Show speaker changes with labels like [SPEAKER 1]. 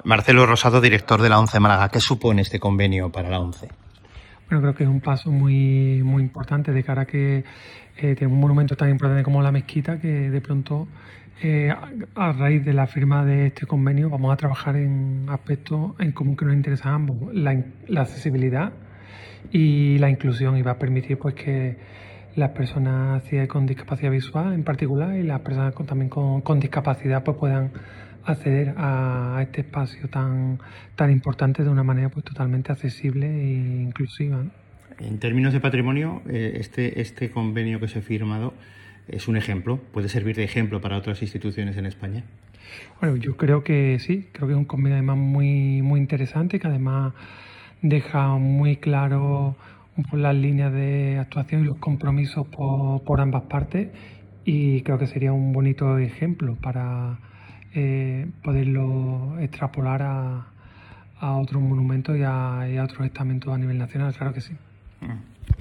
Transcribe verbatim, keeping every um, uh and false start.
[SPEAKER 1] Marcelo Rosado, director de la ONCE Málaga. ¿Qué supone este convenio para la ONCE?
[SPEAKER 2] Bueno, creo que es un paso muy, muy importante de cara a que eh, tenemos un monumento tan importante como la mezquita, que de pronto, eh, a, a raíz de la firma de este convenio, vamos a trabajar en aspectos en común que nos interesan a ambos: la, la accesibilidad y la inclusión, y va a permitir pues que las personas con discapacidad visual en particular y las personas con, también con, con discapacidad pues puedan acceder a, a este espacio tan, tan importante de una manera pues totalmente accesible e inclusiva, ¿no?
[SPEAKER 1] En términos de patrimonio, este, este convenio que se ha firmado es un ejemplo, puede servir de ejemplo para otras instituciones en España.
[SPEAKER 2] Bueno, yo creo que sí, creo que es un convenio además muy, muy interesante, que además deja muy claro las líneas de actuación y los compromisos por, por ambas partes, y creo que sería un bonito ejemplo para eh, poderlo extrapolar a, a otros monumentos y a, y a otros estamentos a nivel nacional, claro que sí.
[SPEAKER 1] Mm.